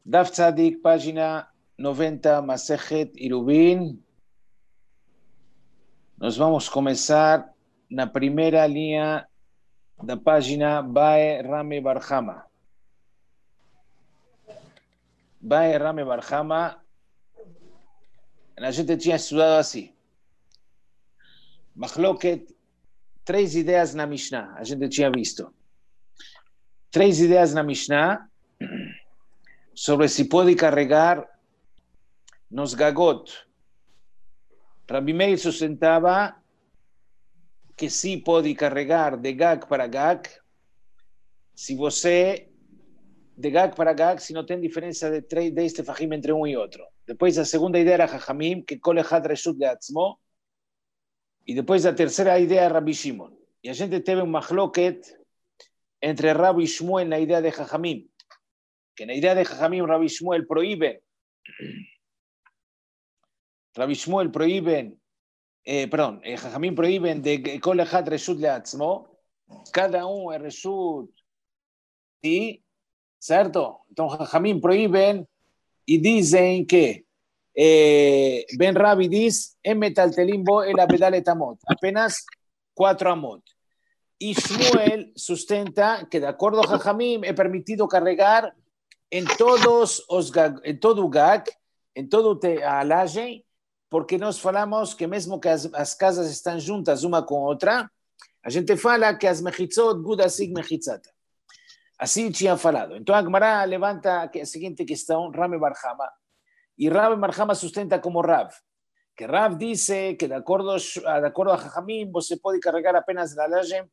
Daf Tzadik, página 90, Masejet Irubin. Nós vamos começar na primeira linha da página Bae Rame Barhama. Bae Rame Barhama, a gente tinha estudado assim. Machloket, 3 ideias na Mishnah, a gente tinha visto. 3 ideias na Mishnah sobre se pode carregar nos gagot. Rabi Meir sustentava que sim pode carregar de gag para gag, se você, de gag para gag, se não tem diferença de 10 tefahim entre um e outro. Depois a segunda ideia era Chachamim, que kol echad reshut leatzmo, e depois a terceira ideia era Rabi Shimon. E a gente teve um machloket entre Rabi Shmuel na ideia de Chachamim, que na ideia de Chachamim Rabi Shmuel proíbe, Chachamim proíben de kol echad reshut leatzmo, cada é reshut, ¿sí? ¿Certo? Então Chachamim proíben e dizem que Ben Rabi diz metaltelim bo el abedalet amot, apenas 4 amot. E Shmuel sustenta que de acordo a Chachamim é permitido carregar em todos os gag, em todo o gag, em todo a alagem, porque nós falamos que mesmo que as casas estão juntas uma com outra, a gente fala que as mechitzot gudasig mechitzata. Assim tinha falado. Então a Gemara levanta a seguinte questão, Rame Barhama, e Rame Barhama sustenta como Rav, que Rav disse que de acordo a Chachamim você pode carregar apenas na alagem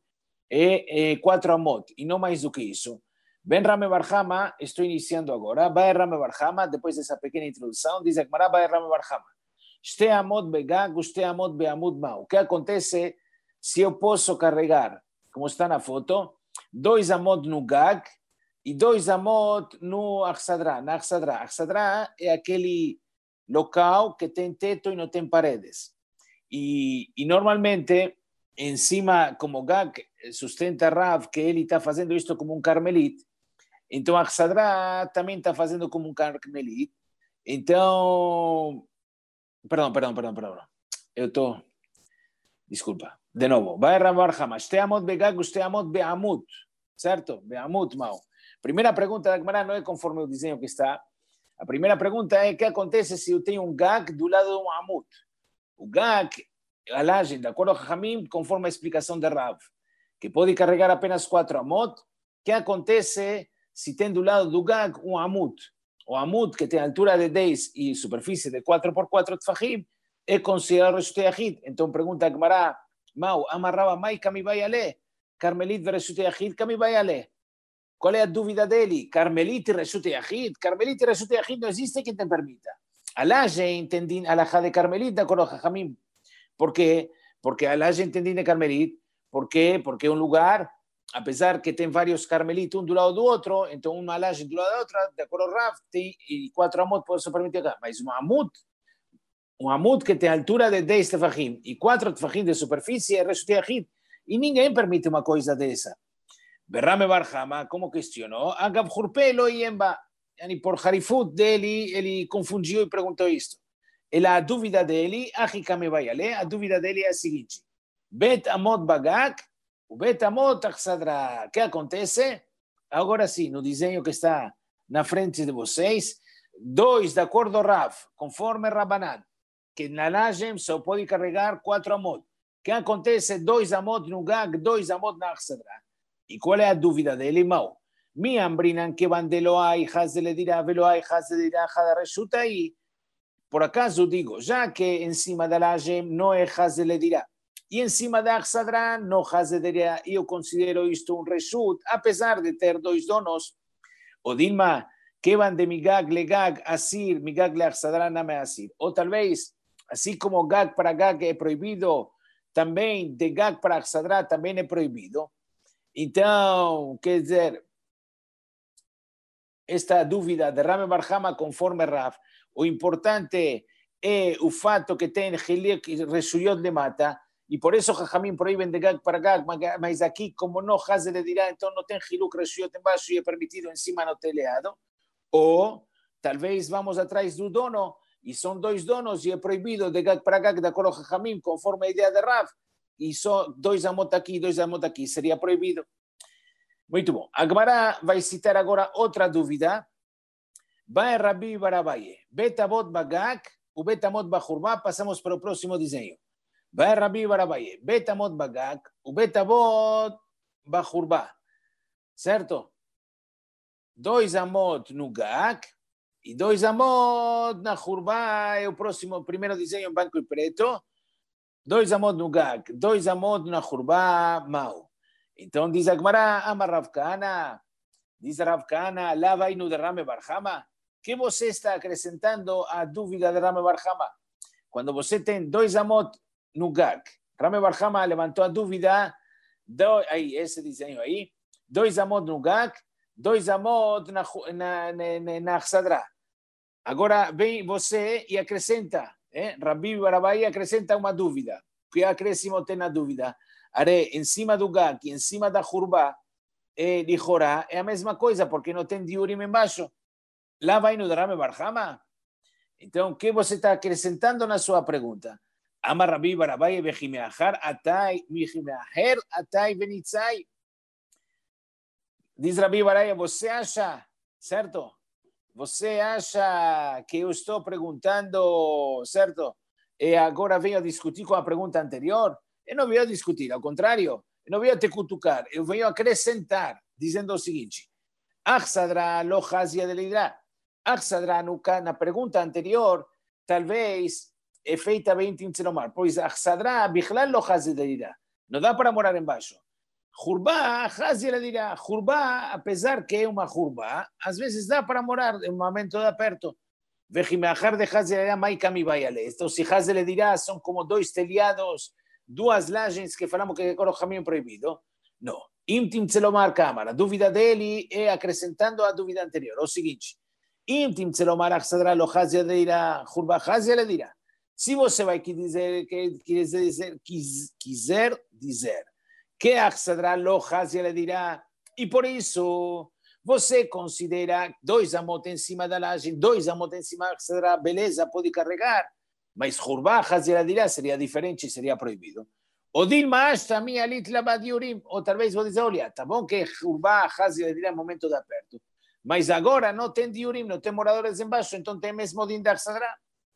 4 amot, e não mais do que isso. Ben Rame Barhama, estou iniciando agora, vai Rame Barhama, depois dessa pequena introdução, diz a Gemara, vai Rame Barhama. Shte amot begag, shte amot beamud mau. O que acontece se eu posso carregar, como está na foto, 2 amot no gag e 2 amot no achsadra. Na achsadra. Achsadra é aquele local que tem teto e não tem paredes. E normalmente, em cima, como gag, sustenta Rav que ele está fazendo isto como um carmelite. Então a achsadra também está fazendo como um carmelite. Então... Perdão. Eu estou... Desculpa. De novo. Vai Rabar Hama. Shte amot begag, shte amot beamut. Certo? Beamut, mal. Primeira pergunta da Gemara não é conforme o desenho que está. A primeira pergunta é o que acontece se eu tenho um gag do lado de um amut. O gag, a laje, de acordo com Chachamim, conforme a explicação de Rav, que pode carregar apenas 4 amot. O que acontece se tem do lado do gag um amut? O amut, que tem altura de 10 e superfície de 4x4 tefahim, é considerado reshut yachid. Então pergunta a Gemara, Mau, amarrava mai kami vai ale? Carmelit reshut yachid kami vai ale? Qual é a dúvida dele? Carmelit e reshut yachid? Carmelit e reshut yachid não existe quem te permita. Alaje entendi alajá de Carmelit de acordo a Chachamim. Por quê? Porque alaje entendi de Carmelit. Por quê? Porque é um lugar... apesar que tem vários carmelitos um do lado do outro, então uma laje do lado da outra, de acordo com o Rav, tem 4 amot pode se permitir cá. Mas um amut que tem altura de 10 tefahim e 4 tefahim de superfície é reshut yachid. E ninguém permite uma coisa dessa. Berrame Barhama, como questionou, Agav Hurpe lo yemba. Por harifut dele, ele confundiu e perguntou isto. A dúvida dele, a dúvida dele é a seguinte. Bet amot bagak, o betamot achsadra. O que acontece? Agora sim, no desenho que está na frente de vocês, 2, de acordo ao Rav, conforme Rabanan, que na lajem só pode carregar 4 amot. O que acontece? 2 amot no gag, 2 amot na achsadra. E qual é a dúvida dele, Mau? Mi ambrinan que van de loai, haz de le dirá, veloai, haz de dirá, haz de reshuta aí. Por acaso digo, já que em cima da lajem não é haz de le dirá, e em cima da achsadra no hazederia, eu considero isto um reshut, apesar de ter 2 donos. O Dilma, que van de migag le gag, asir, migag le achsadra não é asir. Ou talvez, assim como gag para gag é proibido, também de gag para achsadra também é proibido. Então, quer dizer, esta dúvida de Rame Barhama conforme Rav, o importante é o fato que tem reshuyot de mata, e por isso Chachamim proíben de gag para gag, mas aqui, como não Hazel le dirá, então não tem hiluk reshuyot embaixo e é permitido em cima no telhado, ou talvez vamos atrás do dono, e são dois donos, e é proibido de Gag para Gag, de acordo com Jajamim, conforme a ideia de Rav, e só 2 amot aqui, 2 amot aqui, seria proibido. Muito bom. A Gemara vai citar agora outra dúvida. Vai Rabi Barabaye. Betamot Bagak, o Betamot Bachurba, passamos para o próximo desenho. Vai Rabi Barabaye. Betamot Bagak, o Betamot Bachurba. Certo? 2 amot no Gak e 2 amot na Churba. É o próximo, primeiro desenho em branco e preto. 2 amot no Gak, 2 amot na Churba, mau. Então diz a Gemara, Amar Rav Kahana, diz Rav Kahana, lá vai no derrame Barhama. Que você está acrescentando a dúvida de Rame Barhama? Quando você tem 2 amot no Gag, Rame Barhama levantou a dúvida, aí, esse desenho aí, 2 amot no Gag, 2 amot na Achsadra. Agora vem você e acrescenta, Rabi Barabai acrescenta uma dúvida. Que acréscimo tem na dúvida? Are, em cima do Gag e em cima da Churba, Lijorá, é a mesma coisa, porque não tem diurim embaixo. Lá vai no derrame Barhama? Então, o que você está acrescentando na sua pergunta? Amar Rabi Barabai bechimeachar atai, michimeaher atai benitzai. Diz Rabi Barabai, você acha, certo? Você acha que eu estou perguntando, certo? E agora venho a discutir com a pergunta anterior? Eu não venho a discutir, ao contrário, eu não venho a te cutucar, eu venho a acrescentar, dizendo o seguinte: Achsadra lo hazia de lidar. Achsadra, na pergunta anterior, talvez é feita bem Tzenomar, pois Achsadra, bichlal lo hazia de lidar. Não dá para morar embaixo. Churba, hazia de lidar. Churba, apesar que é uma churba, às vezes dá para morar em um momento de aperto. Vejimeachar de hazia de lidar, maikami vaiale. Então, se hazia de lidar são como 2 telhados, 2 lajes que falamos que é caminho proibido. Não. Imtim Tzelomar Câmara. A dúvida dele é acrescentando a dúvida anterior. O seguinte: Imtim Tzelomar Achsadra lo hazia de dirá, Churba hazia le dirá. Se você vai quiser dizer que Achsadra lo hazia le dirá, e por isso você considera 2 amot em cima da laje, 2 amot em cima da Achsadra, beleza, pode carregar, mas Churba hazia le dirá seria diferente, seria proibido. O Dilma também ali Tlabadiurim, ou talvez vou dizer, olha, tá bom que Churba hazia dirá momento de aperto, mas agora não tem diurim, não tem moradores embaixo, então tem mesmo din da Achsadra.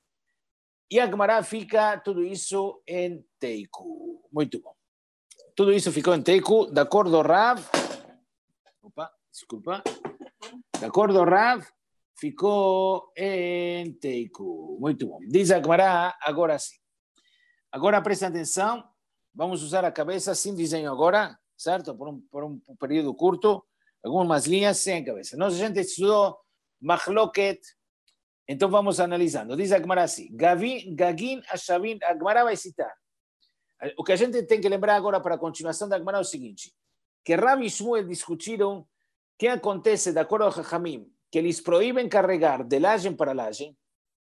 E a Gemara fica tudo isso em Teiku. Muito bom. Tudo isso ficou em Teiku, de acordo Rav. Opa, desculpa. De acordo Rav, ficou em Teiku. Muito bom. Diz a Gemara agora sim. Agora presta atenção. Vamos usar a cabeça sem desenho agora, certo? Por um período curto, algumas linhas sem cabeça. Nós a gente estudou Machloket, então vamos analisando. Diz a Gemara assim: Gagin, Ashavin, a Gemara vai citar. O que a gente tem que lembrar agora para a continuação da Gemara é o seguinte: que Rav e Shmuel discutiram o que acontece de acordo com Jajamim, que eles proíbem carregar de laje para laje.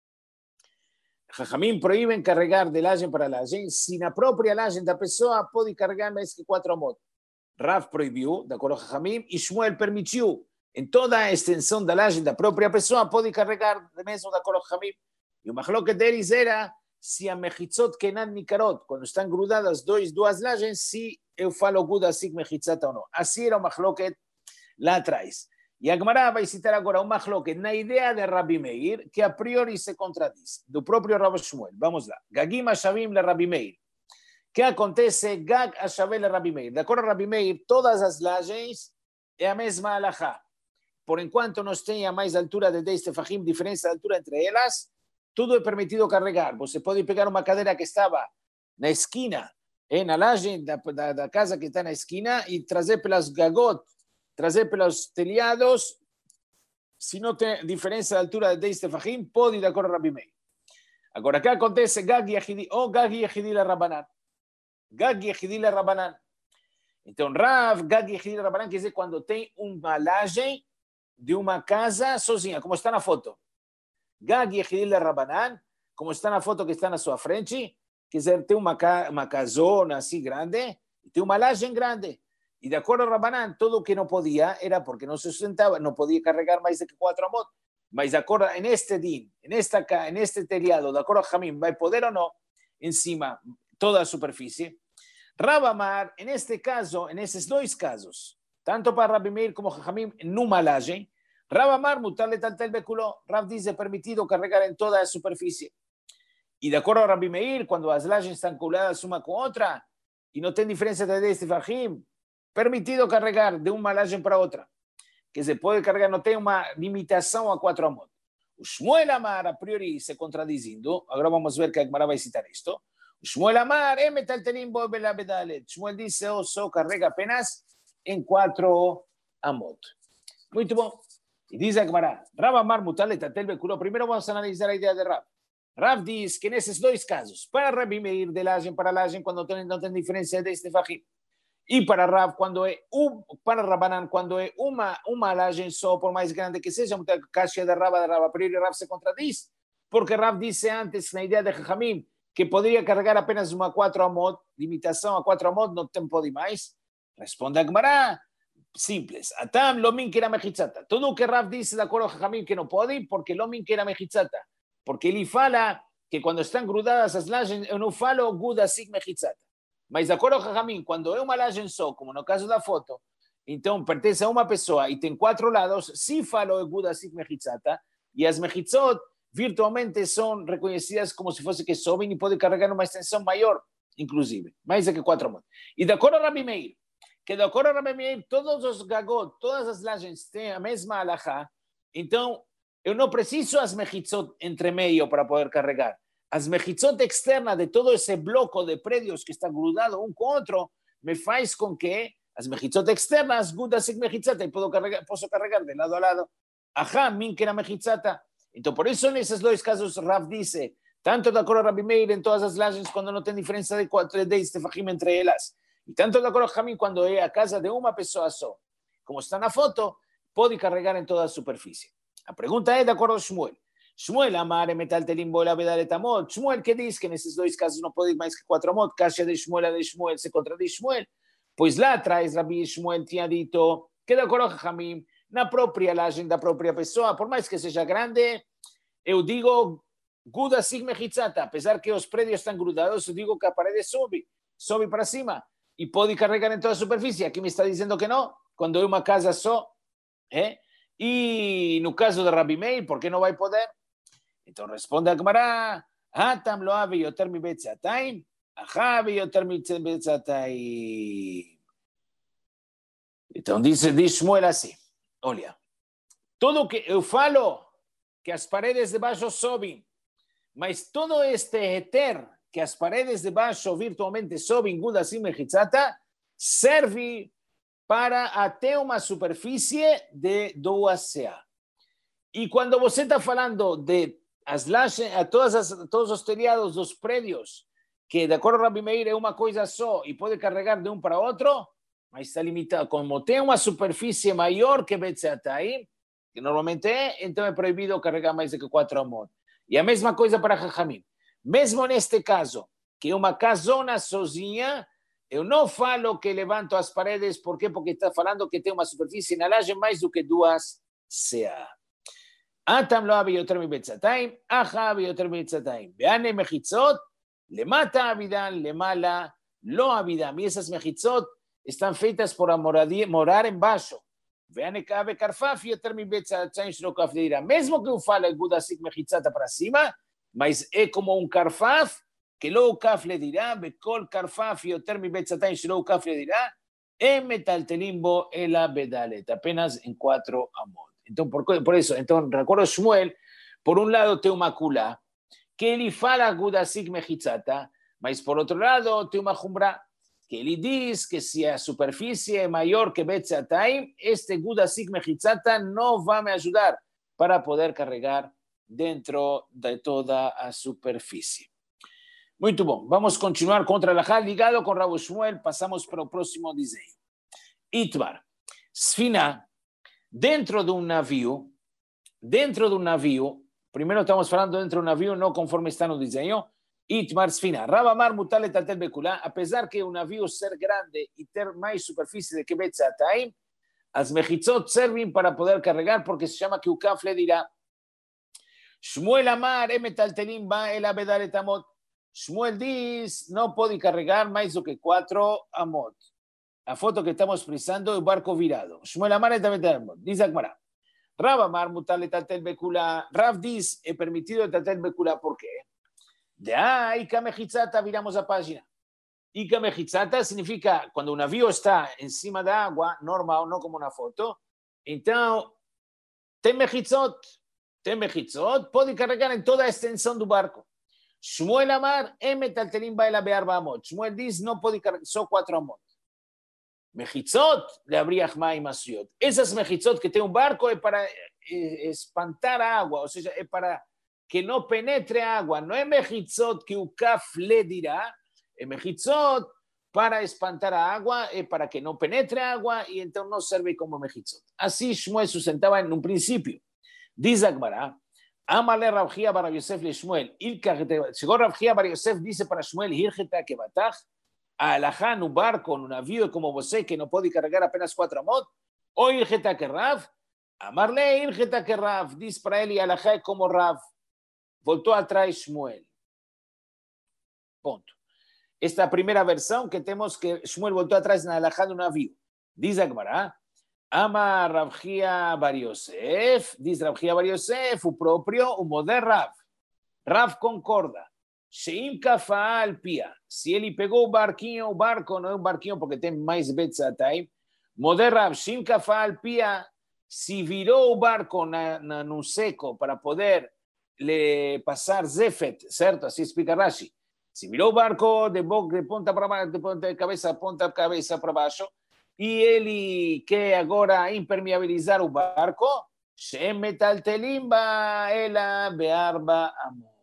Jajamim proíbem carregar de laje para laje, se na própria laje da pessoa pode carregar mais que 4 amot. Rav proibiu, de acordo com Jajamim, e Shmuel permitiu. Em toda a extensão da laje da própria pessoa pode carregar mesmo de acordo com Jajamim. E o machloket deles era se a mechitzot kenan nikarot, quando estão grudadas 2 lajes, se eu falo gud assim mechitzat ou não. Assim era o machloket lá atrás. E a Gemara vai citar agora um machloket na ideia de Rabi Meir, que a priori se contradiz, do próprio Rav Shmuel. Vamos lá. Gagim Ashavim le Rabi Meir. O que acontece? Gag Ashavim le Rabi Meir. De acordo com Rabi Meir, todas as lajes é a mesma alahá. Por enquanto não tenha mais altura de 10 tefahim, diferença de altura entre elas, tudo é permitido carregar. Você pode pegar uma cadeira que estava na esquina, na laje da casa que está na esquina, e trazer pelas gagot, trazer pelos telhados. Se não tem diferença de altura de 10 tefahim, pode ir de acordo com Rabi Meir. Agora, o que acontece? Gag Yehidi, ou Gag Yehidi le Rabanan. Gag Yehidi le Rabanan. Então, Rav, Gag Yehidi le Rabanan quer dizer quando tem uma laje de uma casa sozinha, como está na foto. Gag Yehidi le Rabanan, como está na foto que está na sua frente, quer dizer, tem uma casona assim grande, e tem uma laje grande. E de acordo com Rabanan, tudo o que não podia era porque não se sustentava, não podia carregar mais de que 4 amot. mas de acuerdo en este din, en este telhado, de acuerdo a Jamín, ¿va a poder o no encima toda la superficie? Rav Amar, en este caso, en esos dos casos, tanto para Rabbi Meir como Jamín, en una laje, Rav Amar, mutarle taltel beculó, Rav dice permitido cargar en toda la superficie. Y de acuerdo a Rabbi Meir, cuando las lajes están coladas una con otra y no tienen diferencia de este fajim, permitido cargar de una laje para otra. Que se puede cargar, no tem uma limitação a 4 amot. O Shmuel Amar, a priori, se contradizendo, agora vamos ver que a Gemara vai citar isto. O Shmuel Amar, Shmuel dice, só carrega apenas em 4 amot. Muito bom. E diz a Gemara, Rav Amar mutal tatel bekuló. Primeiro vamos analisar a ideia de Rav. Rav diz que nesses dois casos, para Rabbi Meir de lajem para lajem, quando não tem diferença deste fajim, e para Rav, para Rabanan, quando é uma laje só, por mais grande que seja, muita caixa de Rav, a priori Rav se contradiz, porque Rav disse antes, na ideia de Jajamim, que poderia carregar apenas uma 4 amot, limitação a 4 amot, não tem pode mais. Responde a Gemara, simples, Atam lomin que era mechitzata. Tudo o que Rav disse de acordo a Jajamim que não pode, porque lomin que era mechitzata. Porque ele fala que quando estão grudadas as lajes, eu não falo guda sig mechitzata. Mas de acordo com o Jajamim, quando é uma laje só, como no caso da foto, então pertence a uma pessoa e tem 4 lados, sim falo guda sig mechitzata, e as mechitzot virtualmente são reconhecidas como se fosse que sobem e pode carregar uma extensão maior, inclusive, mais do que 4 amot. E de acordo a Rabbi Meir, que de acordo a Rabbi Meir, todos os gagot, todas as lajes têm a mesma alahá, então eu não preciso as mechitzot entre meio para poder carregar. As mechitzot externas de todo esse bloco de prédios que está grudado um com outro, me faz com que as mechitzot externas, guda sig mechitzata, e posso carregar de lado a lado. Ajá, min que era mechitzata. Então, por isso, nesses dois casos, Rav disse, tanto de acordo a Rabbi Meir em todas as lajes, quando não tem diferença de 10 tefachim entre elas, e tanto de acordo a Jamim, quando é a casa de uma pessoa só, como está na foto, pode carregar em toda a superfície. A pergunta é de acordo a Shmuel. Shmuel, Amar, metal telimbo, la bedalet amot. Shmuel, que diz que nesses dois casos não pode ir mais que 4 amot, caixa de Shmuel, a de Shmuel, se contradiz Shmuel. Pois lá atrás, Rabbi Shmuel tinha dito que de acordo a Jamim, na própria laje da própria pessoa, por mais que seja grande, eu digo guda sig mechitzata, apesar que os prédios estão grudados, eu digo que a parede sobe para cima, e pode carregar em toda a superfície. Aqui me está dizendo que não, quando é uma casa só, e no caso de Rabbi Meir, por que não vai poder? Então responde a Gemara, Hatam lo ave yoter mi betzataim, achabe yoter mi betzataim. Então diz Shmuel assim, olha, tudo que eu falo, que as paredes de baixo sobem, mas todo este heter, que as paredes de baixo virtualmente sobem, guda assim mechitzata, serve para até uma superfície de 2 CA. E quando você está falando de as lajes, todos os telhados dos prédios, que de acordo com Rabbi Meir é uma coisa só e pode carregar de um para outro, mas está limitado. Como tem uma superfície maior que Betzataim, que normalmente é, então é proibido carregar mais do que 4 amot. E a mesma coisa para Jajamim. Mesmo neste caso, que é uma casona sozinha, eu não falo que levanto as paredes, por quê? Porque está falando que tem uma superfície na laje mais do que 2 CA. Atam lo avi yoter mi betzataim, acha avi yoter mi betzataim. Veane mechitzot, lemata avidan, lemala, lo avidam. E essas mechitzot estão feitas por morar embaixo. Veane cabe karfaf yoter mi betzataim, shlo kaf leira. Mesmo que eu fale gudasik mechitzata para cima, mas é como um karfaf, que lo kaf le dirá, bekol karfaf yoter mi betzataim, shlo kaf le dirá, metaltelimbo ela bedalet. Apenas em 4 amot. Então, por isso, então, recuerdo Shmuel, por um lado tem uma kula, que ele fala gudasik mechitzata, mas por outro lado tem uma jumbra, que ele diz que se a superfície é maior que betzataim, este gudasik mechitzata não vai me ajudar para poder carregar dentro de toda a superfície. Muito bom, vamos continuar contra a ligado com Rav Shmuel, passamos para o próximo desenho. Itbar, Sfina, dentro de um navio, primeiro estamos falando dentro de um navio, não conforme está no desenho, Itmar Sfina, Rav Amar mutal tatel bekulá, apesar que o navio ser grande e ter mais superfície do que Betzataim, as mechitzot servem para poder carregar, porque se chama que o kaf le dirá, Shmuel Amar, Metaltelim va el Abedaret Amot. Shmuel dice, no puede cargar más do que 4 Amot. La foto que estamos frisando el barco virado. Shmuel Amar, Metaltelim Amot. Dice Agmará. Rav Amar, Mutal Tatel Bekula. Rav dice, he permitido el Tatel Bekula, ¿por qué? De ahí, Kamehitzata, viramos la página. Y Kamehitzata significa cuando un navío está encima de agua, normal, no como una foto. Entonces, Temehitzot puede cargar en toda extensión del barco. Shmuel Amar, Metaltelim Baela Bearba Amot. Shmuel dice, no puede cargar, son 4 Amot. Mehitzot le habría Ahmay Masiot. Esas mehitzot que tiene un barco es para espantar agua, o sea, es para que no penetre agua. No es mehitzot que Ukaf le dirá, es mehitzot para espantar agua, es para que no penetre agua y entonces no sirve como mehitzot. Así Shmuel sustentaba en un principio. Dice Agmará, Amale Rav Chia bar Yosef le Shmuel. Llegó Rav Chia bar Yosef, dice para Shmuel, Hirgeta que bataj, a alajá en un barco, en un navío como vos que no puede cargar apenas 4 amot, o Hirgeta que Rav, Amarle Hirgeta que Rav, dice para él y alajá como Rav. Voltó atrás Shmuel. Punto. Esta primera versión que tenemos que Shmuel voltó atrás en alajá de un navío. Dice Agmará, Ama Rav Chia bar Yosef, dice Rav Chia bar Yosef, u propio, u moder Rav. Rav concorda. Sheim kafa al pia. Si él pegó un barco, no es un barquinho porque tiene más betzatay. Moder Rav, Sheim kafa al pia, si viró un barco en un seco para poder le pasar zefet, ¿cierto? Así explica Rashi. Si viró un barco de punta para abajo, de punta de cabeza, punta cabeza para abajo, y él que ahora impermeabilizar un barco, Shem metaltelim ela bearba amot.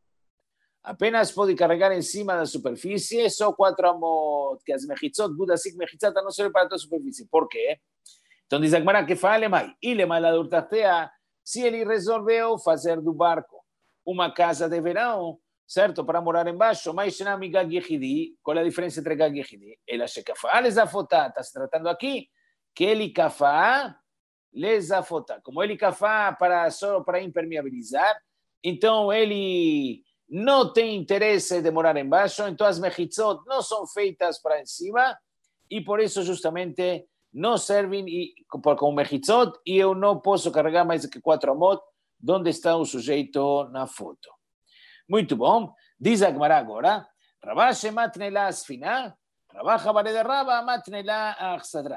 Apenas puede cargar encima de la superficie, son 4 amot, que as mechitzot, budasik mechitzata no sirve para toda la superficie. ¿Por qué? Entonces dice Agmará que fa alemay, y le mala durtatea, si él resolveu hacer do barco una casa de verão, certo? Para morar embaixo, mas Shenami Gag Yehidi, ¿cuál es la diferencia entre Gag Yehidi? El Ashekafá les afotá, estás tratando aquí, que el Ikafá les afotá. Como el Ikafá solo para impermeabilizar, entonces él no tiene interés de morar embaixo, entonces mechitzot no son feitas para encima, y por eso justamente no sirven como mechitzot, y yo no puedo cargar más que 4 amot, donde está un sujeto na foto. Muito bom. Diz Agmará agora, Rabashe matnela asfina, trabaja vale de Raba, matnela achsadra.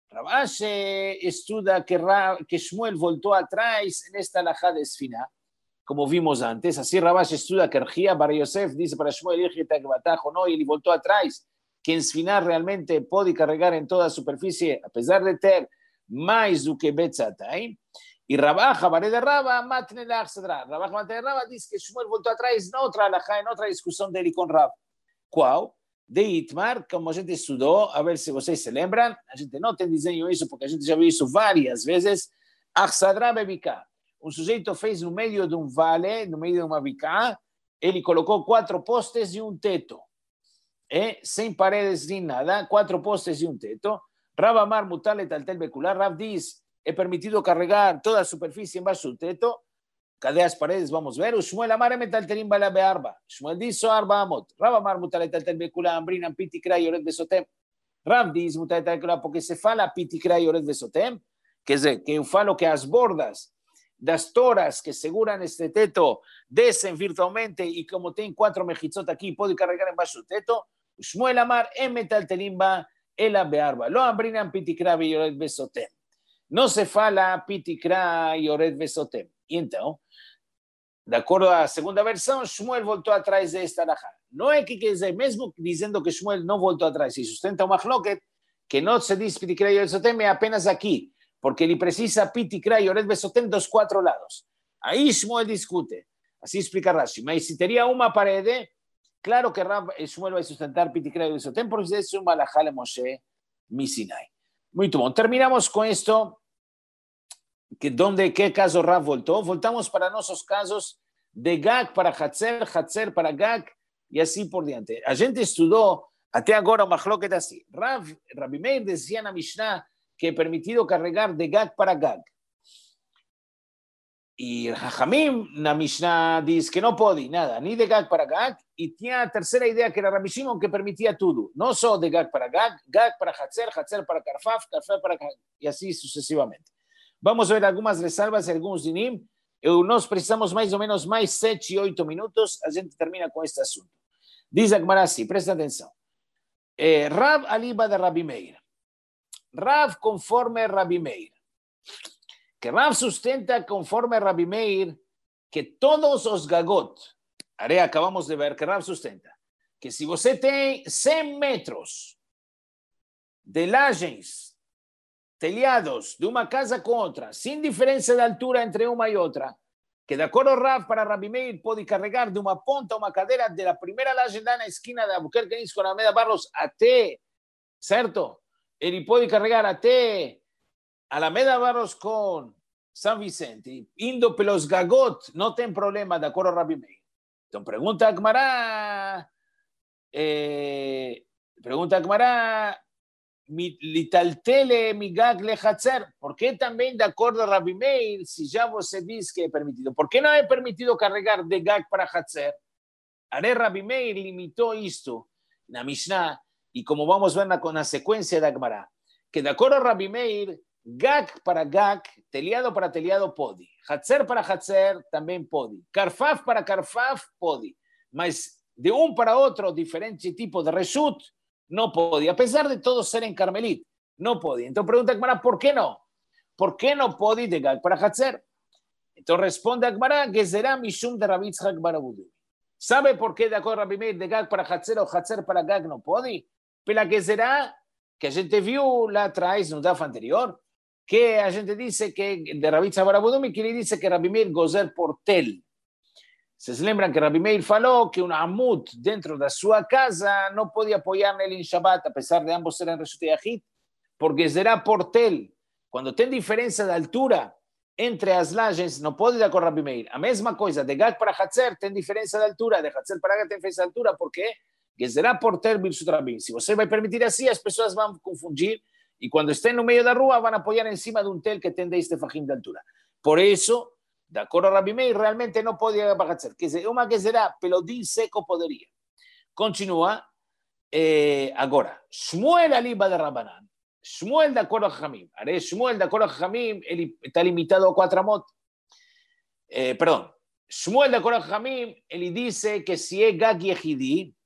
Rabashe estuda que Shmuel voltó atrás en esta alajá de esfina, como vimos antes. Así Rabashe estuda que Rav bar Yosef dice para Shmuel, Hirgeta que batajo, no, y él voltó atrás, que en esfina realmente puede cargar en toda superficie, a pesar de tener más do que betzatay. Y Rabaja, Baré de Raba, Matne la Axadra. Rabaja, Matne de Raba dice que Shmuel voltó atrás en otra alajá, en otra discusión de él con Rab. ¿Cuál? De Itmar, como a gente estudó, a ver si vocês se lembram, a gente não tem desenho isso, porque a gente já viu isso várias vezes. Axadra Bebiká. Um sujeito fez no meio de um vale, no meio de uma bicá, ele colocou 4 postes e um teto. Sem paredes nem nada, 4 postes e um teto. Rab Amar Mutale Taltel Bekular. Rab diz, he permitido cargar toda la superficie en bajo del teto, cadeas paredes, vamos a ver. Shmuel Amar metalterim bala bearba. Shmuel dice arba amot. Rab Amar mutaletaltel bekula ambrinan pitikra y oret besotem. Rab dice mutaletaltel porque se fala pitikra y oret besotem, que falo que as bordas das toras que seguran este teto descen virtualmente y como tienen 4 mechitzot aquí, puede cargar en bajo del teto. Shmuel Amar metalterim bala bearba. Lo ambrinan pitikra y oret besotem. No se fala pitikra y oret besotem. Y entonces, de acuerdo a la segunda versión, Shmuel voltó atrás de esta alajá. No es que dizer, mesmo diciendo que Shmuel no voltó atrás y sustenta un machloket, que no se dice pitikra y oret besotem, es apenas aquí, porque él precisa pitikra y oret besotem dos 4 lados. Ahí Shmuel discute. Así explica Rashi. Mas si tenía una pared, claro que Shmuel va a sustentar pitikra y oret besotem, porque es un alajá le Moshe Misinai. Muy bien, terminamos con esto. ¿Qué caso Rav voltó? Voltamos para nuestros casos de Gag para Hatzer, Hatzer para Gag y así por diante. A gente estudió hasta ahora machloket así. Rabbi Meir decía en la Mishnah que he permitido cargar de Gag para Gag. Y el Jajamim, la Mishnah dice que no puede nada, ni de Gag para Gag, y tenía tercera idea que era Rabbi Shimon que permitía todo, no solo de Gag para Gag, Gag para Hatzer, Hatzer para Karfaf, Karfaf para Gag, y así sucesivamente. Vamos a ver algunas resalvas y algunos dinim. Nos precisamos más o menos más 7 y 8 minutos, a gente termina con este asunto. Dice Agmará así, presta atención. Rav Aliba de Rabbi Meir. Rav conforme Rabbi Meir. Que Rav sustenta conforme Rabbi Meir que todos los gagot, ahora acabamos de ver que Rav sustenta, que si você tem 100 metros de lajes, telhados de una casa con otra, sin diferencia de altura entre una y otra, que de acuerdo a Rav para Rabbi Meir puede cargar de una punta a una cadera de la primera laje en la esquina de Albuquerque con Alameda Barros a T, ¿cierto? Él puede cargar a T, Alameda Barros con San Vicente, indo pelos gagot, no ten problema, de acuerdo a Rabbi Meir. Entonces pregunta Agmará, litaltele mi gag le hatzer, ¿por qué también de acuerdo a Rabbi Meir, si ya vos se dice que es permitido? ¿Por qué no he permitido cargar de gag para hatzer? Haré Rabbi Meir limitó esto en la Mishnah, y como vamos a ver con la secuencia de Agmará, que de acuerdo a Rabbi Meir, gag para gag, telhado para telhado, podi. Hatzer para hatzer, también podi. Karfaf para karfaf, podi. Mas de un para otro, diferente tipo de reshut, no podía. A pesar de todos ser en Carmelit, no podía. Entonces pregunta Agmará, ¿por qué no? ¿Por qué no podi de gag para hatzer? Entonces responde Agmará, que será mishum de Rabbi Yitzhak bar Abudui. ¿Sabe por qué de acuerdo a Rabbi Meir de gag para hatzer o hatzer para gag no podi? Pela que será que a gente vio lá atrás no DAF anterior, que a gente dice que de Rabbi Yitzhak bar Abudui, que le dice que Rabbi Meir gozer por tel. Se lembran que Rabbi Meir falou que un amut dentro de su casa no podía apoyar nele en Shabbat, a pesar de ambos ser en Reshut Yahid, porque será por tel. Cuando ten diferencia de altura entre as lajes, no pode de acuerdo a Rabbi Meir. A mesma coisa, de Gag para Hatzer ten diferencia de altura, de Hatzer para Gag tem diferencia de altura, porque será por tel Birsut Rabbi. Si você vai permitir así, as pessoas vão confundir y cuando estén no medio de la rúa van a apoyar encima de un tel que ten de este fajín de altura. Por eso, de acuerdo a Rabbi Meir, realmente no podía hacer. Una que será pelodín seco podría. Continúa. Ahora, Shmuel aliba de Rabanán. Shmuel de acuerdo a Jamim. Haré Shmuel de acuerdo a Jamim, él está limitado a 4 amot. Perdón. Shmuel de acuerdo a Jamim, él dice que si es Gag Yehidi,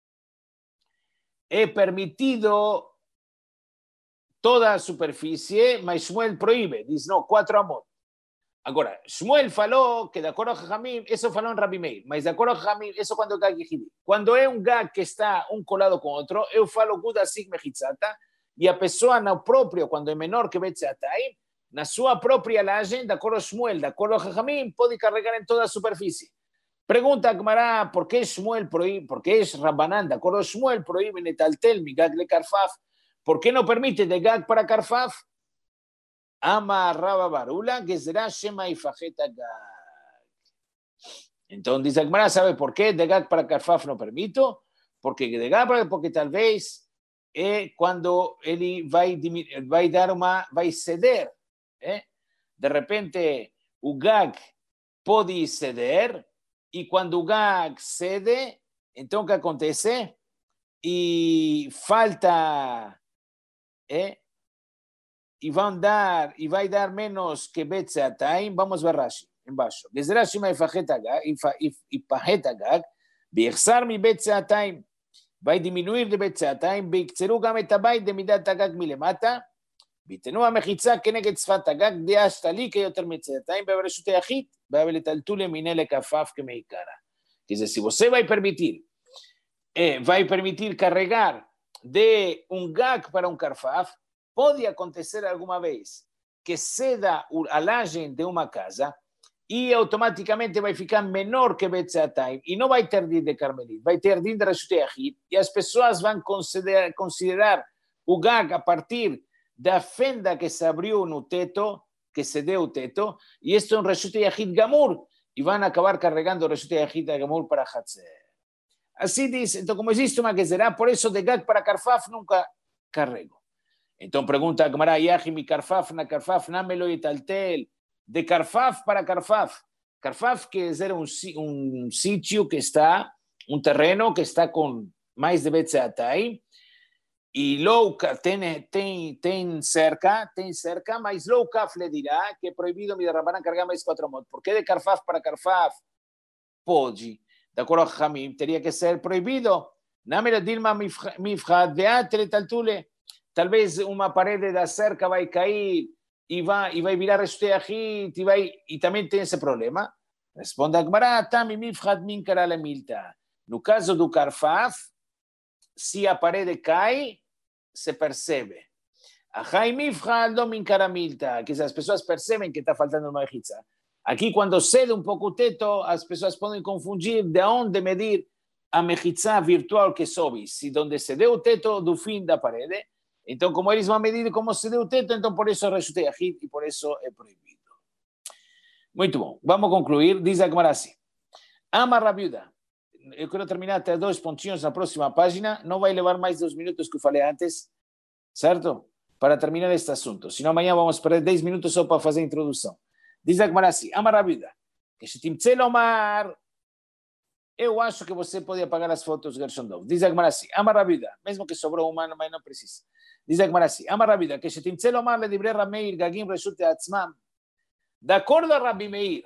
he permitido toda superficie, mas Shmuel prohíbe. Dice, no, 4 amot. Ahora, Shmuel faló que de acuerdo a Jamim, eso faló en Rabbi Meir, mas de acuerdo a Jamim, eso cuando es Gag Yehidi. Cuando es un Gag que está un colado con otro, eu falo Guda Sig Mechitzata, y a pessoa no propio, cuando es menor que Betzeataim, na sua propia laje, de acuerdo a Shmuel, de acuerdo a Jamim, puede cargar en toda superficie. Pregunta Agmará, ¿por qué Shmuel prohíbe? ¿Por qué es Rabbanán? De acuerdo a Shmuel, prohíbe Netaltel, mi Gag le Karfaf. ¿Por qué no permite de Gag para Karfaf? Ama Rabba Barula, que será Shema y Fajeta Gag. Entonces dice Agmará, ¿sabe por qué de Gag para Karfaf no permito? Porque de Gag, porque tal vez cuando él va a ceder, de repente o Gag puede ceder, y cuando o Gag cede, entonces ¿qué acontece? Y falta, y va a dar menos que Betzeataim. Vamos a ver Rashi, en bajo. Desde Rashi me fajeta Gag, y pajeta Gag, viexar mi Betzeataim. Va a disminuir de Betzeataim, ויקצרו גם את הבית דמידת הגג מלמטה, ויתנו המחיצה כנגד שפת הגג, דעה שתליקה יותר מצאתיים, ברשות היחיד, ולטלטו למיני לכפף כמעיקרה. Que si você vai permitir carregar de un gag para un karfaf, pode acontecer alguma vez que ceda a laje de uma casa y automáticamente va a ficar menor que Betzeataim y no va a ter din de Carmelit, va a ter din de Reshut Yahid, y las personas van a considerar o gag a partir da fenda que se abrió no teto, que se deu o teto, y esto es un Reshut Yahid Gamur, y van a acabar cargando Reshut Yahid Gamur para Hatzer. Así dice, entonces como existe una que será, por eso de gag para Karfaf nunca carrego. Entonces pregunta Agmará, Yahi mi Karfaf na Karfaf, námelo y taltel, de Karfaf para Karfaf. Karfaf que es un sitio que está, un terreno que está con mais de Betzeatay, y Louka ten cerca, mas Louka le dirá que é proibido mi derramar cargar mais 4 amot. ¿Por qué de Karfaf para Karfaf? Pode. De acuerdo a Jamim, teria que ser proibido. Namera Dilma Mifjad de Atle Taltule. Tal vez uma parede da cerca vai cair e vai virar Resuteahit e também tem esse problema. Responde a Gemara, Tami Mifjad Minkara la Milta. No caso do Karfaf, se a parede cai, se percebe. A Jaime Mifjad não Minkara Milta, que as pessoas percebem que está faltando uma mejitza. Aqui, quando cede um pouco o teto, as pessoas podem confundir de onde medir a mejitza virtual que sobe. Se onde cedeu o teto do fim da parede, então, como eles vão medir como cedeu o teto, então por isso é Resuteahit e por isso é proibido. Muito bom. Vamos concluir. Diz a Gemara assim. Ama Rabiuda. Eu quero terminar até 2 pontinhos na próxima página. Não vai levar mais 2 minutos que eu falei antes, certo? Para terminar este assunto. Senão amanhã vamos perder 10 minutos só para fazer a introdução. Diz a Gemara assim. Ama Rabiuda. Que se timtze lomar, eu acho que você pode apagar as fotos Gershon Dov. Diz a Gemara assim. Ama Rabiuda. Mesmo que sobrou uma, mas não precisa. Diz a Gemara assim. Ama Rabiuda. Que se timtze lomar le dibre Rameir gagim reshut atzmam. De acordo a Rabbi Meir,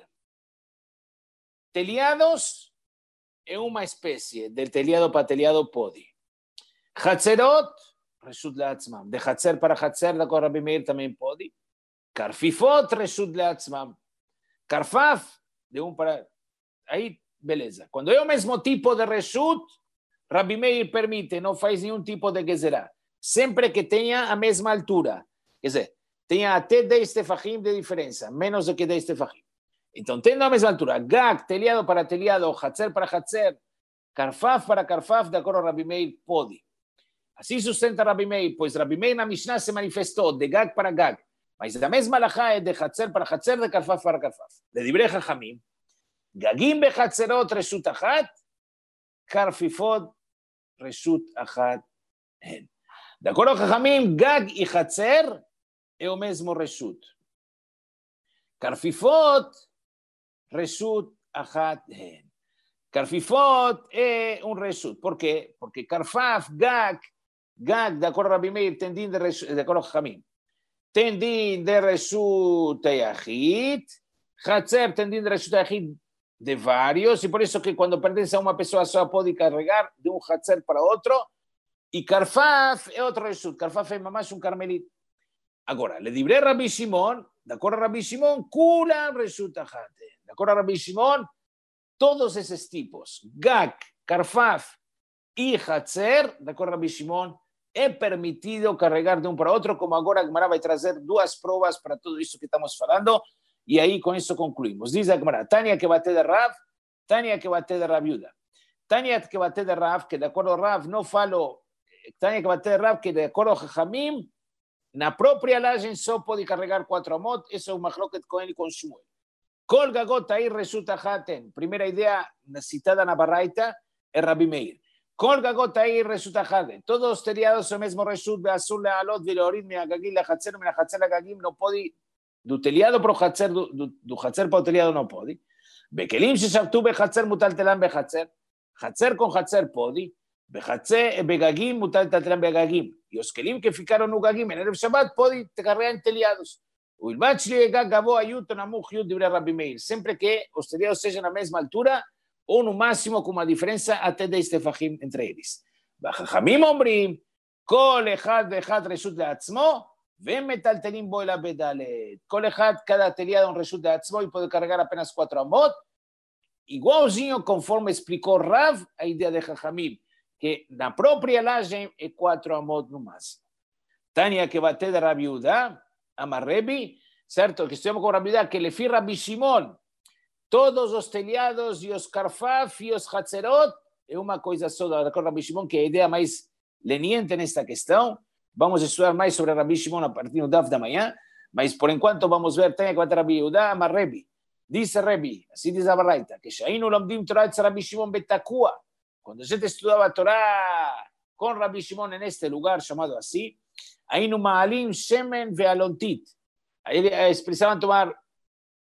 telhados é uma espécie, del telhado para telhado pode. Hatzerot, reshut leatzmam. De hatzer para hatzer, de acordo a Rabbi Meir, também pode. Karfifot, reshut leatzmam. Karfaf, de para... Aí, beleza. Quando é o mesmo tipo de reshut, Rabbi Meir permite, não faz nenhum tipo de gezerá. Sempre que tenha a mesma altura. Quer dizer, tenha até 10 tefahim de diferença, menos do que 10 tefahim. Então, tendo a mesma altura, gag, telhado para telhado, hatzer para hatzer, karfaf para karfaf, de acordo a Rabbi Meir, pode. Assim sustenta Rabbi Meir, pois Rabbi Meir na Mishnah se manifestou de gag para gag, mas a mesma alahá é de hatzer para hatzer, de karfaf para karfaf. De divrei chachamim, gagim be hatzerot reshut achat, karfifot reshut achat hen. De acordo a chachamim, gag e hatzer é o mesmo reshut. Karfifot, reshut achat hen. Karfifot é reshut. Por quê? Porque karfaf, gag, de acordo a Rabbi Meir, tem din de acordo a Chachamim. Tem din de reshut yachid, hatzer tem din de reshut yachid de vários, e por isso que quando pertence a uma pessoa só pode carregar de hatzer para outro, e karfaf é outro reshut. Karfaf é mamás carmelito. Agora, le dibré Rabbi Shimon, de acordo a Rabbi Shimon, kulam reshut achat. De acordo a Rabbi Shimon, todos esses tipos, gag, karfaf e hatzer, de acordo a Rabbi Shimon, é permitido carregar de para outro, como agora a Gemara vai trazer 2 provas para tudo isso que estamos falando, e aí com isso concluímos. Diz a Gemara, Tânia que bate de Rav, Tânia que bate de Rabiuda. Tânia que bate de Rav, que de acordo a Rav, não falo, Tânia que bate de Rav, que de acordo a Chachamim, na própria laje só pode carregar 4 amot, isso é uma machloket com ele e com Shmuel. Kol gagot aí resulta haten. Primeira ideia citada na Baraita é Rabbi Meir. Kol gagot aí resulta haten. Todos os telhados o mesmo reshut, beazul lealot, vilorit, meagagim, lehatzer, menahatzer, agagim, não pode, do telhado para o hatzer, do hatzer para o telhado não pode. Bekelim sheshavtu behatzer, mutal telam behatzer. Hatzer com hatzer pode. Begagim, mutal telam begagim. E os kelim que ficaram no gagim, en Erev Shabbat, pode carregar em telhados. Sempre que os telhados sejam na mesma altura ou no máximo com uma diferença até 10 tefahim entre eles. Chachamim אומרים, כל אחד ואחד רשות לעצמו ומטלטלים בו אל הבדלת. כל אחד, cada telhado רשות לעצמו e pode carregar apenas 4 amot. Igualzinho conforme explicou Rav, a ideia de Chachamim, que na própria laje é 4 amot no máximo. Tânia que bate de Rabiuda, Amarrebi, certo? Que estamos com Rabbi Yehuda, que le fi Rabbi Shimon, todos os telhados e os karfaf e os hatzerot, é uma coisa só da Rabbi Shimon, que é a ideia mais leniente nesta questão. Vamos estudar mais sobre Rabbi Shimon a partir do DAF da manhã, mas por enquanto vamos ver, tem que bater Rabbi Yehuda, Amarrebi. Diz Rebi, assim diz a Baraita, que Shainu lomdim Torah de Rabbi Shimon betakua. Quando a gente estudava a Torá com Rabbi Shimon neste lugar chamado assim, aí no Maalim Shemen Vealontit. Aí eles precisavam tomar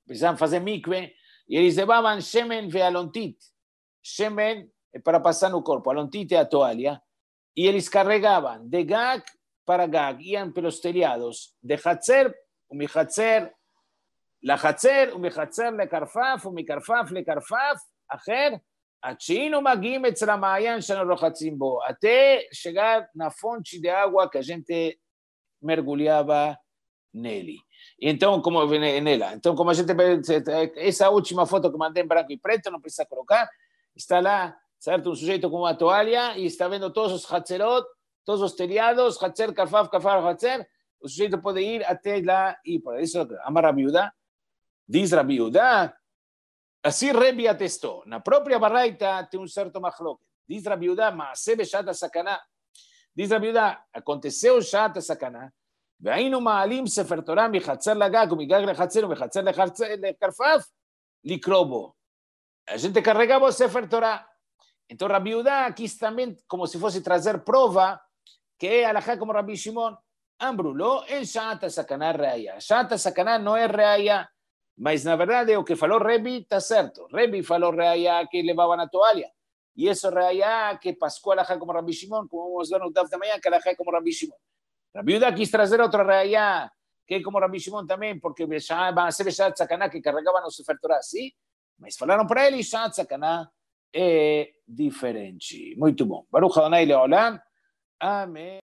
precisavam fazer mikve, e eles levavam shemen e alontit. Shemen é para passar no corpo, alontit é a toalha, e eles carregavam de Gag para Gag, iam pelos telhados, de Hatzer, ומחצר לחצר, ומחצר לקרפף, ומקרפף לקרפף, אחר, עד שהיינו מגיעים אצל המעיין שאנו רוחצים bom, até chegar na fonte de água que a gente mergulhava nele. Então, como nela. Então, como a gente vê, essa última foto que mandei em branco e preto, não precisa colocar, está lá, certo? Um sujeito com uma toalha e está vendo todos os hatzerot, todos os telhados, hatzer, karfaf, karfaf, hatzer. O sujeito pode ir até lá e por isso, ama Rabi Yehudá, diz Rabi Yehudá, assim Rebi atestou. Na própria Baraita tem um certo machloket. Diz Rabi Yehudá, maaseh beshat ha-sakana. Diz Rabi Yehudá, aconteceu shat ha-sakana, והיינו מעלים ספר תורה מחצר לגג ומגג לחצר ומחצר לקרפף לקרוא בו. A gente carregava o Sefer Torah. Então Rabi Yehudá quis também, como se fosse trazer prova, que é alajá como Rabi Shimon. Ambrulo, en Shat ha-Sakana reaya. Shat ha-Sakana não é reaya, mas na verdade o que falou Rebi está certo. Rebi falou reaya que levavam a toalha. E isso reaya que pascou alajá como Rabi Shimon, como vamos ver no Daf de manhã, que alajá como Rabi Shimon. Rabi Yehudá quis trazer outra reaya, que é como Rabi Shimon também, porque van a ser Shat ha-Sakana que carregavam o Sefer Torah, sim? Mas falaram para ele, Shat ha-Sakana é diferente. Muito bom. Baruch Adonai Leolam. Amém.